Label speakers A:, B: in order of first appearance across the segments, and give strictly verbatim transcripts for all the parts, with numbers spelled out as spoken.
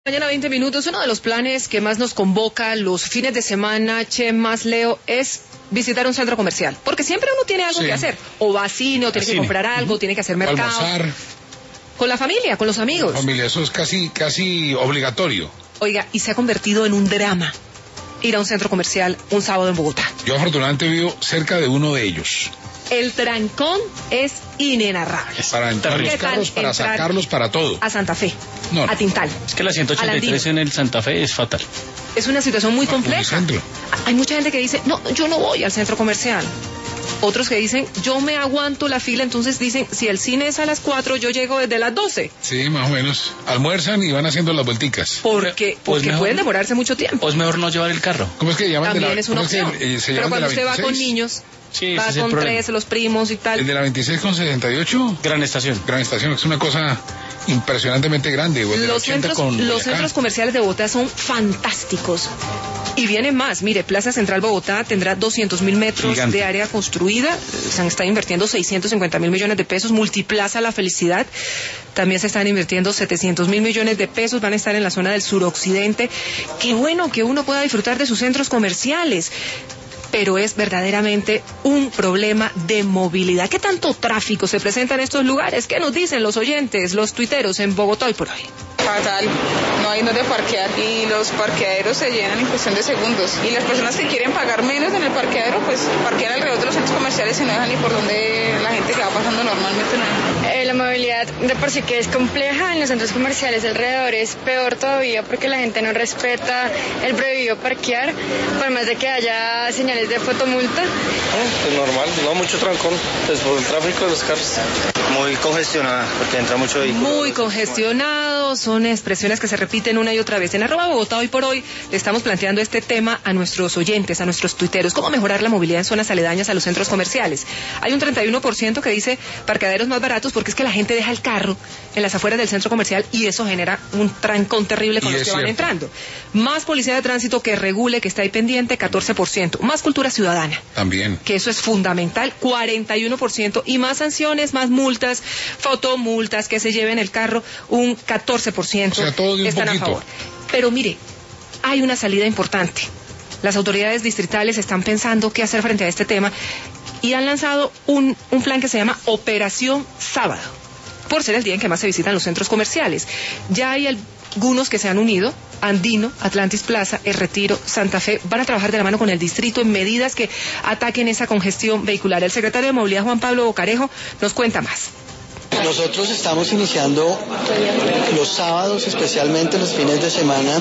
A: Mañana veinte minutos, uno de los planes que más nos convoca los fines de semana, Che, más Leo, es visitar un centro comercial, porque siempre uno tiene algo
B: sí.
A: que hacer, o va a cine, o tiene
B: a
A: que
B: cine.
A: comprar algo,
B: uh-huh.
A: tiene que hacer mercado.
B: Almorzar.
A: Con la familia, con los amigos.
B: La familia, eso es casi, casi obligatorio.
A: Oiga, y se ha convertido en un drama ir a un centro comercial un sábado en Bogotá.
B: Yo afortunadamente vivo cerca de uno de ellos.
A: El trancón es inenarrable.
B: Para entrar los carros, para entrar sacarlos, para todo.
A: A Santa Fe,
B: no, no.
A: a Tintal.
C: Es que la ciento ochenta y tres en el Santa Fe es fatal.
A: Es una situación muy
B: no,
A: compleja. Hay mucha gente que dice, no, yo no voy al centro comercial. Otros que dicen, yo me aguanto la fila, entonces dicen, si el cine es a las cuatro, yo llego desde las doce.
B: Sí, más o menos. Almuerzan y van haciendo las vuelticas.
A: Porque, porque pues mejor, pueden demorarse mucho tiempo.
C: O es mejor no llevar el carro.
B: ¿Cómo es que llaman?
A: También
B: de la,
A: es una opción. Es que, eh, Pero cuando usted va con niños,
C: sí,
A: va con tres, los primos y tal.
B: ¿El de la veintiséis con sesenta y ocho?
C: Gran Estación.
B: Gran Estación, es una cosa impresionantemente grande.
A: Los, centros, los centros comerciales de Bogotá son fantásticos. Y viene más, mire, Plaza Central Bogotá tendrá doscientos mil metros Gigante. de área construida, se están invirtiendo seiscientos cincuenta mil millones de pesos, Multiplaza La Felicidad, también se están invirtiendo setecientos mil millones de pesos, van a estar en la zona del suroccidente. Qué bueno que uno pueda disfrutar de sus centros comerciales, pero es verdaderamente un problema de movilidad. ¿Qué tanto tráfico se presenta en estos lugares? ¿Qué nos dicen los oyentes, los tuiteros en Bogotá hoy por hoy?
D: Fatal, no hay donde parquear y los parqueaderos se llenan en cuestión de segundos y las personas que quieren pagar menos en el parqueadero pues parquean alrededor de los centros comerciales y no dejan ni por donde la gente que va pasando normalmente no deja.
E: Eh, la movilidad de por sí que es compleja en los centros comerciales alrededor es peor todavía porque la gente no respeta el prohibido parquear por más de que haya señales de fotomulta.
F: Oh, pues normal, no mucho trancón, pues por el tráfico de los carros. Muy congestionada porque entra mucho vehículo.
A: Muy congestionado, son expresiones que se repiten una y otra vez. En arroba Bogotá hoy por hoy le estamos planteando este tema a nuestros oyentes, a nuestros tuiteros, cómo mejorar la movilidad en zonas aledañas a los centros comerciales. Hay un treinta y uno por ciento que dice parqueaderos más baratos porque es que la gente deja el carro en las afueras del centro comercial y eso genera un trancón terrible con los que van entrando. Más policía de tránsito que regule, que está ahí pendiente, catorce por ciento. Más cultura ciudadana.
B: También.
A: Que eso es fundamental, cuarenta y uno por ciento. Y más sanciones, más multas, fotomultas, que se lleven el carro, un catorce por ciento.
B: O sea, todo de un
A: están
B: poquito.
A: a favor. Pero mire, hay una salida importante. Las autoridades distritales están pensando qué hacer frente a este tema y han lanzado un, un plan que se llama Operación Sábado, por ser el día en que más se visitan los centros comerciales. Ya hay algunos que se han unido, Andino, Atlantis Plaza, El Retiro, Santa Fe, van a trabajar de la mano con el distrito en medidas que ataquen esa congestión vehicular. El secretario de Movilidad, Juan Pablo Bocarejo, nos cuenta más.
G: Nosotros estamos iniciando los sábados, especialmente los fines de semana,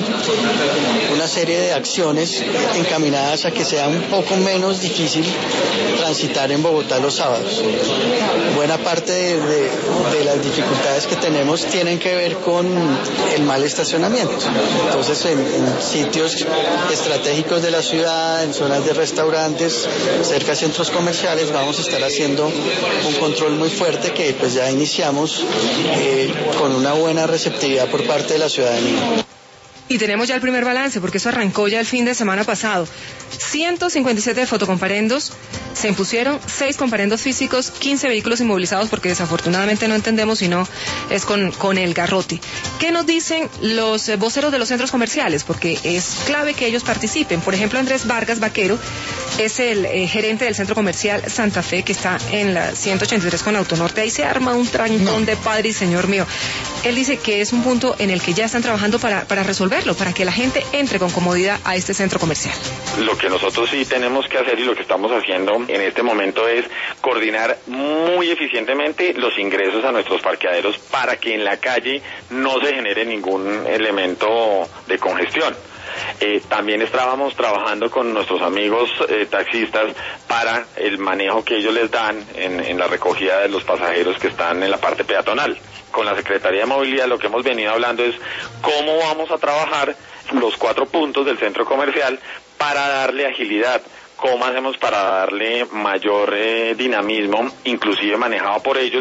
G: una serie de acciones encaminadas a que sea un poco menos difícil transitar en Bogotá los sábados. Buena parte de, de, de las dificultades que tenemos tienen que ver con el mal estacionamiento. Entonces, en, en sitios estratégicos de la ciudad, en zonas de restaurantes, cerca de centros comerciales, vamos a estar haciendo un control muy fuerte que pues ya iniciamos eh, con una buena receptividad por parte de la ciudadanía.
A: Y tenemos ya el primer balance, porque eso arrancó ya el fin de semana pasado. ciento cincuenta y siete fotocomparendos se impusieron, seis comparendos físicos, quince vehículos inmovilizados, porque desafortunadamente no entendemos si no es con, con el garrote. ¿Qué nos dicen los eh, voceros de los centros comerciales? Porque es clave que ellos participen. Por ejemplo, Andrés Vargas Vaquero es el eh, gerente del centro comercial Santa Fe, que está en la ciento ochenta y tres con Autonorte. Ahí se arma un trancón no. de padre y señor mío. Él dice que es un punto en el que ya están trabajando para, para resolverlo, para que la gente entre con comodidad a este centro comercial.
H: Lo que nosotros sí tenemos que hacer y lo que estamos haciendo en este momento es coordinar muy eficientemente los ingresos a nuestros parqueaderos para que en la calle no se genere ningún elemento de congestión. Eh, también estábamos trabajando con nuestros amigos eh, taxistas para el manejo que ellos les dan en, en la recogida de los pasajeros que están en la parte peatonal. Con la Secretaría de Movilidad lo que hemos venido hablando es cómo vamos a trabajar los cuatro puntos del centro comercial para darle agilidad, cómo hacemos para darle mayor eh, dinamismo, inclusive manejado por ellos,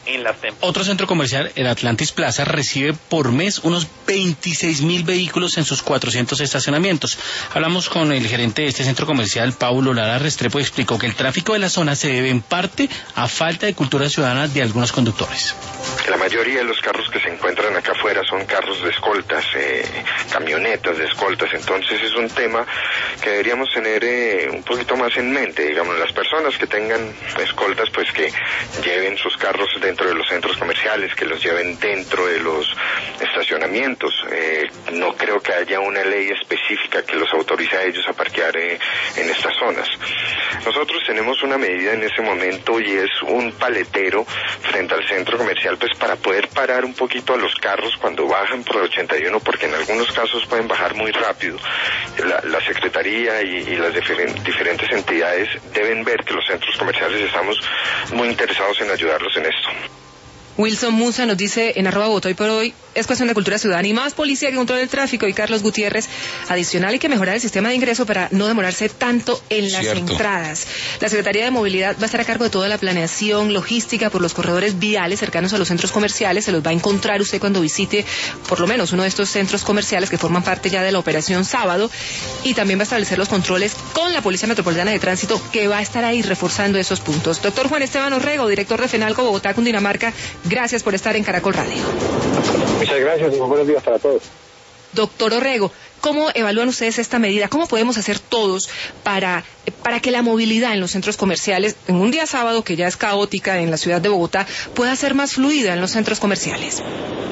H: en las temporadas.
C: Otro centro comercial, el Atlantis Plaza, recibe por mes unos veintiséis mil vehículos en sus cuatrocientos estacionamientos. Hablamos con el gerente de este centro comercial, Paulo Lara Restrepo, y explicó que el tráfico de la zona se debe en parte a falta de cultura ciudadana de algunos conductores.
I: La mayoría de los carros que se encuentran acá afuera son carros de escoltas, eh, camionetas de escoltas, entonces es un tema que deberíamos tener eh, un poquito más en mente, digamos, las personas que tengan escoltas, pues que lleven sus carros dentro de los centros comerciales, que los lleven dentro de los estacionamientos. Eh, no creo que haya una ley específica que los autorice a ellos a parquear eh, en estas zonas. Nosotros tenemos una medida en ese momento y es un paletero frente al centro comercial, pues para poder parar un poquito a los carros cuando bajan por el ochenta y uno, porque en algunos casos pueden bajar muy rápido. La, la Secretaría y, y las diferen, diferentes entidades deben ver que los centros comerciales estamos muy interesados en ayudarlos en esto.
A: Wilson Musa nos dice en arroba Bogotá Hoy por Hoy, es cuestión de cultura ciudadana y más policía que controle el tráfico. Y Carlos Gutiérrez, adicional hay que mejorar el sistema de ingreso para no demorarse tanto en las Cierto. entradas. La Secretaría de Movilidad va a estar a cargo de toda la planeación logística por los corredores viales cercanos a los centros comerciales. Se los va a encontrar usted cuando visite por lo menos uno de estos centros comerciales que forman parte ya de la operación Sábado, y también va a establecer los controles con la Policía Metropolitana de Tránsito, que va a estar ahí reforzando esos puntos. Doctor Juan Esteban Orrego, director de FENALCO Bogotá, Cundinamarca, gracias por estar en Caracol Radio.
J: Muchas gracias y muy buenos días para todos.
A: Doctor Orrego, ¿cómo evalúan ustedes esta medida? ¿Cómo podemos hacer todos para, para que la movilidad en los centros comerciales, en un día sábado que ya es caótica en la ciudad de Bogotá, pueda ser más fluida en los centros comerciales?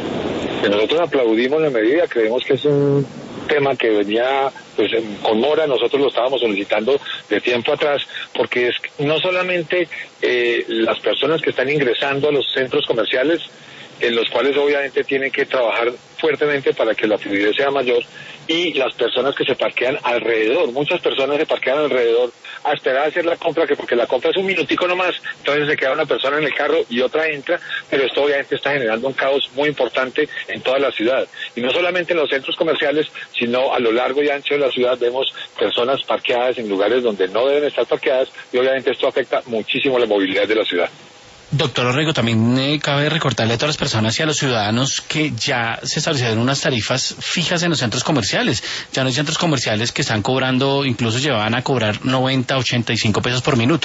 J: Nosotros aplaudimos la medida, creemos que es un tema que venía pues con mora, nosotros lo estábamos solicitando de tiempo atrás, porque es no solamente eh, las personas que están ingresando a los centros comerciales, en los cuales obviamente tienen que trabajar fuertemente para que la fluidez sea mayor, y las personas que se parquean alrededor. Muchas personas se parquean alrededor a esperar a hacer la compra, que porque la compra es un minutico nomás, entonces se queda una persona en el carro y otra entra, pero esto obviamente está generando un caos muy importante en toda la ciudad. Y no solamente en los centros comerciales, sino a lo largo y ancho de la ciudad vemos personas parqueadas en lugares donde no deben estar parqueadas, y obviamente esto afecta muchísimo la movilidad de la ciudad.
C: Doctor Orrego, también eh, cabe recordarle a todas las personas y a los ciudadanos que ya se establecieron unas tarifas fijas en los centros comerciales. Ya no hay centros comerciales que están cobrando, incluso llevaban a cobrar noventa, ochenta y cinco pesos por minuto.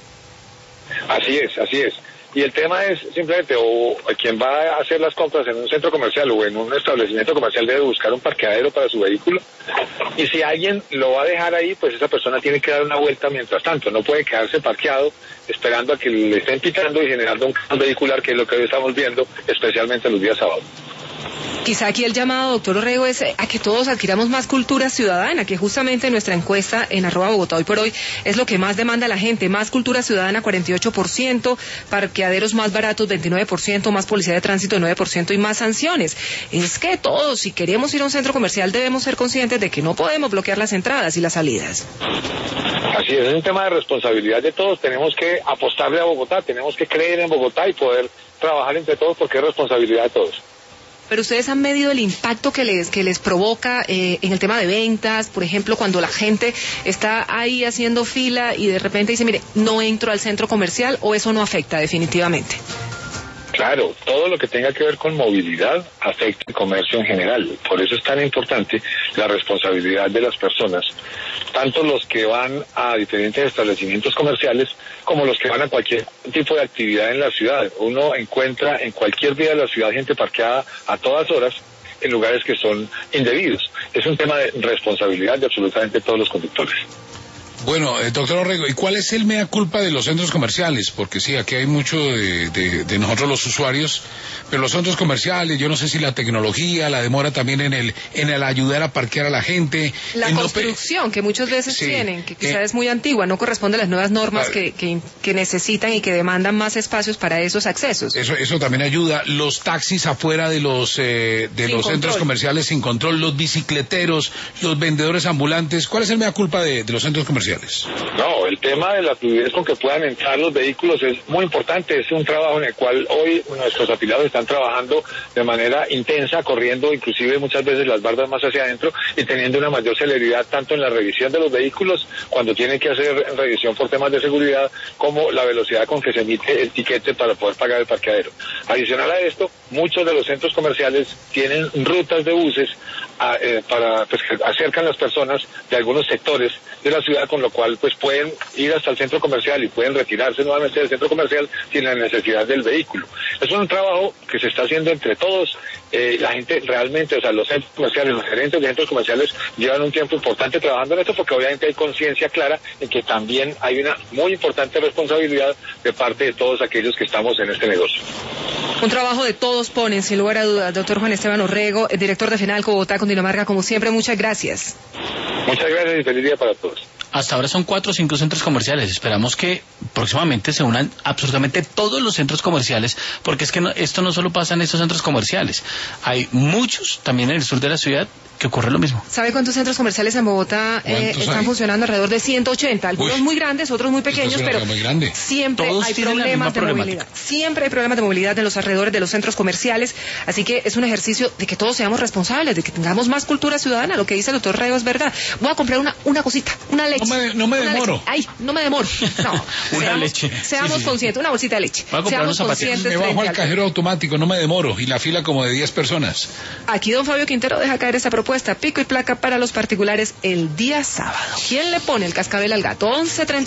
J: Así es, así es. Y el tema es simplemente, o quien va a hacer las compras en un centro comercial o en un establecimiento comercial debe buscar un parqueadero para su vehículo. Y si alguien lo va a dejar ahí, pues esa persona tiene que dar una vuelta mientras tanto. No puede quedarse parqueado esperando a que le estén pitando y generando un caos vehicular, que es lo que hoy estamos viendo, especialmente los días sábados.
A: Quizá aquí el llamado, doctor Orrego, es a que todos adquiramos más cultura ciudadana, que justamente nuestra encuesta en arroba Bogotá Hoy por Hoy es lo que más demanda la gente. Más cultura ciudadana, cuarenta y ocho por ciento, parqueaderos más baratos, veintinueve por ciento, más policía de tránsito, nueve por ciento, y más sanciones. Es que todos, si queremos ir a un centro comercial, debemos ser conscientes de que no podemos bloquear las entradas y las salidas.
J: Así es, es un tema de responsabilidad de todos. Tenemos que apostarle a Bogotá, tenemos que creer en Bogotá y poder trabajar entre todos, porque es responsabilidad de todos.
A: Pero ustedes han medido el impacto que les que les provoca eh, en el tema de ventas, por ejemplo, cuando la gente está ahí haciendo fila y de repente dice, mire, no entro al centro comercial, o eso no afecta definitivamente.
J: Claro, todo lo que tenga que ver con movilidad afecta el comercio en general. Por eso es tan importante la responsabilidad de las personas, tanto los que van a diferentes establecimientos comerciales como los que van a cualquier tipo de actividad en la ciudad. Uno encuentra en cualquier día de la ciudad gente parqueada a todas horas en lugares que son indebidos. Es un tema de responsabilidad de absolutamente todos los conductores.
B: Bueno, eh, doctor Orrego, ¿y cuál es el mea culpa de los centros comerciales? Porque sí, aquí hay mucho de, de, de nosotros los usuarios, pero los centros comerciales, yo no sé si la tecnología, la demora también en el en el ayudar a parquear a la gente.
A: La
B: en
A: construcción no que muchos veces
B: sí,
A: tienen, que quizás
B: eh,
A: es muy antigua, no corresponde a las nuevas normas
B: ah,
A: que, que, que necesitan y que demandan más espacios para esos accesos.
B: Eso eso también ayuda. Los taxis afuera de los eh, de
A: sin
B: los
A: control.
B: Centros comerciales sin control, los bicicleteros, los vendedores ambulantes. ¿Cuál es el mea culpa de, de los centros comerciales? comerciales?
J: No, el tema de la fluidez con que puedan entrar los vehículos es muy importante. Es un trabajo en el cual hoy nuestros afiliados están trabajando de manera intensa, corriendo inclusive muchas veces las bardas más hacia adentro y teniendo una mayor celeridad tanto en la revisión de los vehículos cuando tienen que hacer revisión por temas de seguridad, como la velocidad con que se emite el tiquete para poder pagar el parqueadero. Adicional a esto, muchos de los centros comerciales tienen rutas de buses a, eh, para pues, que acercan las personas de algunos sectores de la ciudad, con lo cual pues pueden ir hasta el centro comercial y pueden retirarse nuevamente del centro comercial sin la necesidad del vehículo. Es un trabajo que se está haciendo entre todos. Eh, la gente realmente, o sea, los centros comerciales, los gerentes de centros comerciales llevan un tiempo importante trabajando en esto, porque obviamente hay conciencia clara en que también hay una muy importante responsabilidad de parte de todos aquellos que estamos en este negocio.
A: Un trabajo de todos ponen, sin lugar a dudas. Doctor Juan Esteban Orrego, el director de FENALCO Bogotá, Cundinamarca, como siempre, muchas gracias.
J: Muchas gracias y feliz día para todos.
C: Hasta ahora son cuatro o cinco centros comerciales. Esperamos que próximamente se unan absolutamente todos los centros comerciales, porque es que no, esto no solo pasa en estos centros comerciales. Hay muchos también en el sur de la ciudad que ocurre lo mismo.
A: ¿Sabe cuántos centros comerciales en Bogotá eh, están hay? funcionando? Alrededor de ciento ochenta. Algunos Uy, muy grandes, otros muy pequeños, pero siempre
C: Todos
A: hay problemas de movilidad. Siempre hay problemas de movilidad en los alrededores de los centros comerciales. Así que es un ejercicio de que todos seamos responsables, de que tengamos más cultura ciudadana. Lo que dice el doctor Rego es verdad. Voy a comprar una, una cosita, una leche.
B: No me, no me demoro.
A: Leche. Ay, no me demoro. No,
C: una
A: seamos,
C: leche.
A: Seamos sí, sí, conscientes, una bolsita de leche.
C: Voy a comprar unos
A: zapatos.
B: Me bajo al cajero automático, no me demoro. Y la fila como de diez personas.
A: Aquí don Fabio Quintero deja caer esta propuesta. Pico y placa para los particulares el día sábado. ¿Quién le pone el cascabel al gato? once treinta